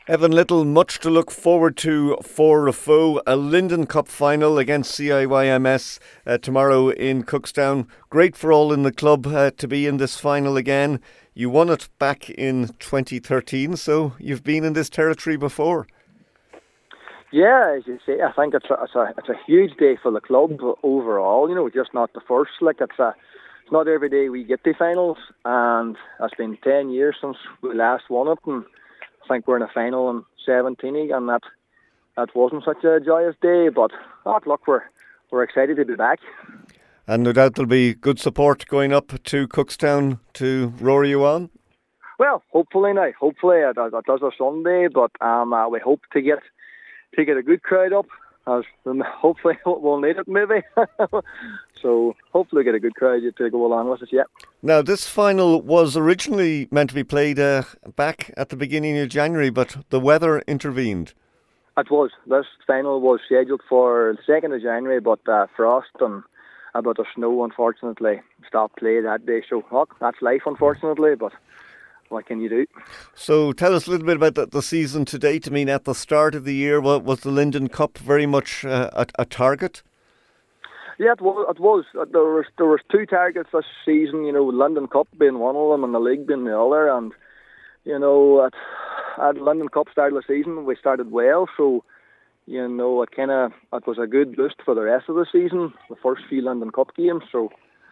Evan Little, much to look forward to for Rafo. A Linden Cup final against CIYMS tomorrow in Cookstown. Great for all in the club to be in this final again. You won it back in 2013, so you've been in this territory before. Yeah, as you say, I think it's a huge day for the club overall. You know, just not the first. It's not every day we get to finals, and it's been 10 years since we last won it, and I think we're in a final in 17, and that wasn't such a joyous day. But look, we're excited to be back. And no doubt there'll be good support going up to Cookstown to roar you on. Well, hopefully it does a Sunday, but we hope to get a good crowd up. As hopefully we'll need it maybe. So hopefully get a good crowd to go along with us, yeah. Now this final was originally meant to be played back at the beginning of January, but the weather intervened. It was. This final was scheduled for the 2nd of January, but frost and a bit of snow unfortunately stopped play that day. So that's life unfortunately, but what can you do? So tell us a little bit about the season to date. I mean, at the start of the year, was the Linden Cup very much a target? Yeah, it was. There was two targets this season. You know, Linden Cup being one of them, and the league being the other. And you know, at Linden Cup start of the season, we started well. So you know, it was a good boost for the rest of the season. The first few Linden Cup games. So,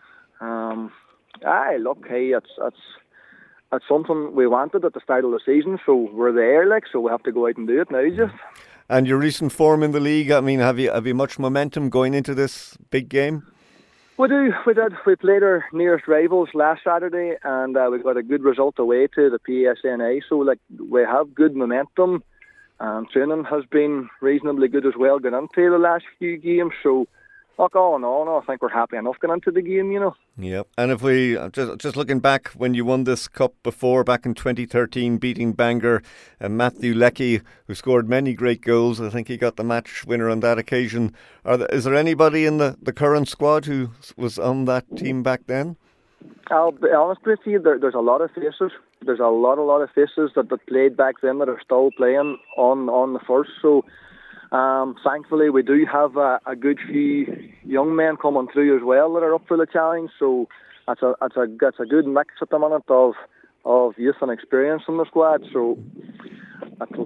it's something we wanted at the start of the season, so we're there, so we have to go out and do it now, just. And your recent form in the league, I mean, have you much momentum going into this big game? We do. We did. We played our nearest rivals last Saturday, and we got a good result away to the PSNA. So, we have good momentum. Training has been reasonably good as well, going into the last few games. So, all in all, I think we're happy enough going into the game, you know. Yeah, and if we just looking back when you won this cup before, back in 2013, beating Bangor, and Matthew Leckie, who scored many great goals. I think he got the match winner on that occasion. Is there anybody in the current squad who was on that team back then? I'll be honest with you, there's a lot of faces. There's a lot of faces that played back then that are still playing on the first. So. Thankfully, we do have a good few young men coming through as well that are up for the challenge. So that's a good mix at the minute of youth and experience in the squad. So that'll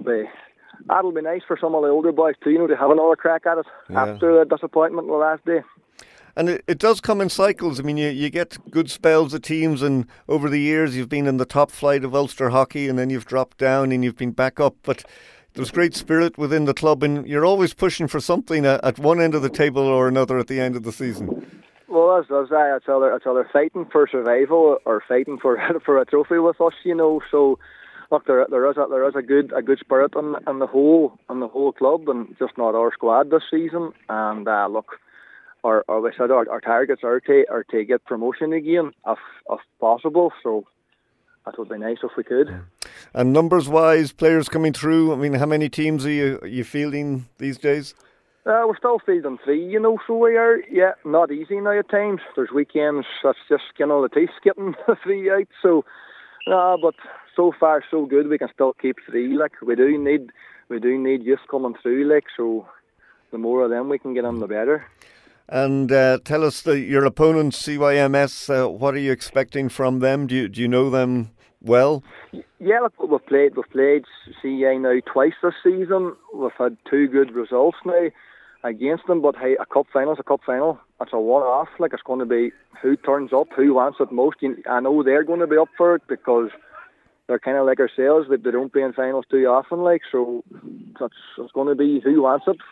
be nice for some of the older boys too, you know, to have another crack at it after the disappointment the last day. And it does come in cycles. I mean, you get good spells of teams, and over the years you've been in the top flight of Ulster hockey, and then you've dropped down and you've been back up. But there's great spirit within the club, and you're always pushing for something at one end of the table or another at the end of the season. Well, it's either fighting for survival or fighting for a trophy with us, you know. So, look, there is a good spirit in the whole club, and just not our squad this season. And look, our targets are to get promotion again, if possible. So that would be nice if we could. And numbers-wise, players coming through, I mean, how many teams are you fielding these days? We're still fielding 3, you know, so we are, not easy now at times. There's weekends that's just skin all the teeth getting 3 out. So, but so far so good. We can still keep 3. We do need youth coming through. So the more of them we can get on, the better. And tell us your opponents, CYMS. What are you expecting from them? Do you know them well? Yeah, look, we've played CI now twice this season. We've had 2 good results now against them. But hey, a cup final. It's a one-off. It's going to be who turns up, who wants it most. I know they're going to be up for it because they're kind of like ourselves. They don't play in finals too often. So it's going to be who wants it.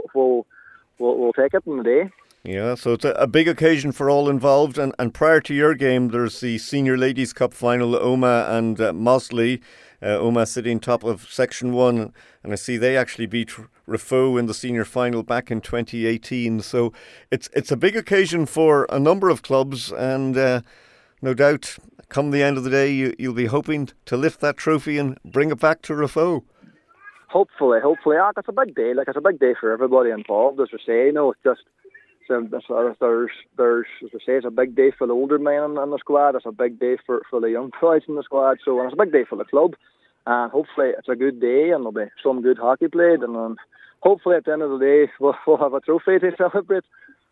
We'll take it in the day. Yeah, so it's a big occasion for all involved. And prior to your game, there's the Senior Ladies Cup final, Omagh and Mosley. Omagh sitting top of Section 1. And I see they actually beat Rafo in the senior final back in 2018. So it's a big occasion for a number of clubs. And no doubt, come the end of the day, you'll be hoping to lift that trophy and bring it back to Rafo. Hopefully. It's a big day. It's a big day for everybody involved, as I say. It's just... So there's, as I say, it's a big day for the older men in the squad. It's a big day for the young boys in the squad. So and it's a big day for the club. And hopefully it's a good day and there'll be some good hockey played, and hopefully at the end of the day we'll have a trophy to celebrate.